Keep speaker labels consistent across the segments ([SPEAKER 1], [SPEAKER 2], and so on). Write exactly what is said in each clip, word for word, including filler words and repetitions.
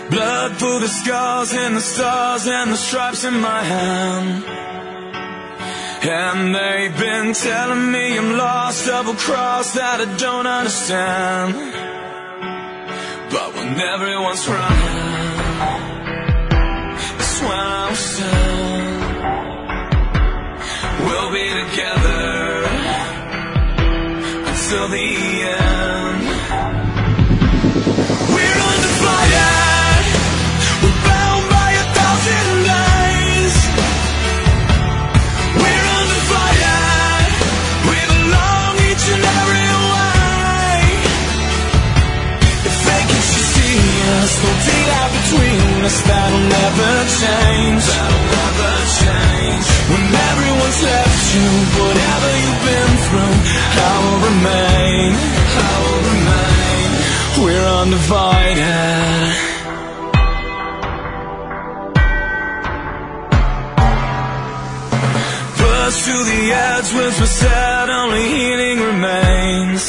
[SPEAKER 1] Blood for the scars and the stars and the stripes in my hand. And they've been telling me I'm lost, double-crossed, that I don't understand. But when everyone's running, that's when I'll stand. We'll be together until the end. We're undivided, we're bound by a thousand days. We're undivided, we belong each and every way. If they can just see us, no daylight between us, that'll never change. That'll never change. When everyone's left you, whatever you've been through, I will remain, I will remain. We're undivided. Burst to the edge with the sad, only healing remains.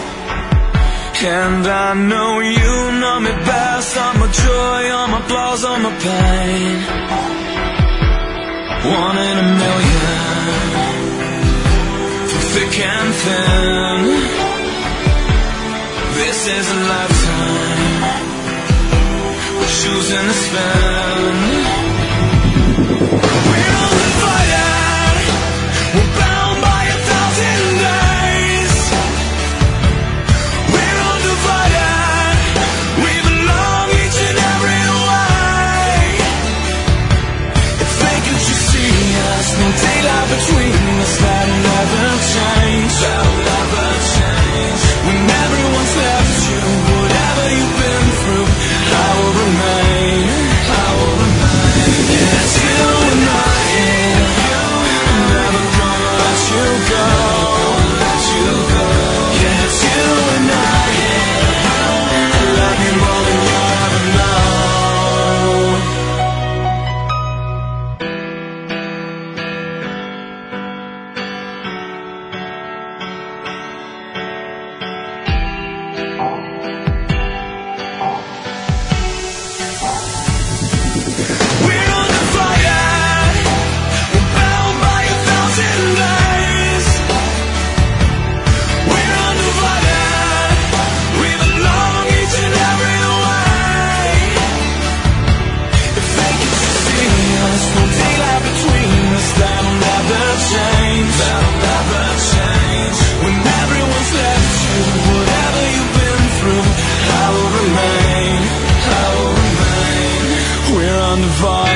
[SPEAKER 1] And I know you know me best, all my joy, all my flaws, all my pain. One in a million, through thick and thin. This is a lifetime, we're choosing to spend. We're undivided, we're bound by a thousand days. We're undivided, we belong each and every way. If they could just see us, no daylight between us, that'll never change. That'll never change. When everyone's left you, whatever you've been through, I will remain, I will remain. Yeah, it's you and I, yeah. I'm never gonna let you go, let you go. Yeah, it's you and I, yeah. I love you more than you'll ever know. We're undivided, we're bound by a thousand days. We're undivided, we belong each and every way. If they could just see us, no daylight between us, that'll never change. That'll never change. When everyone's left you, whatever you've been through, I will remain, I will remain. We're undivided.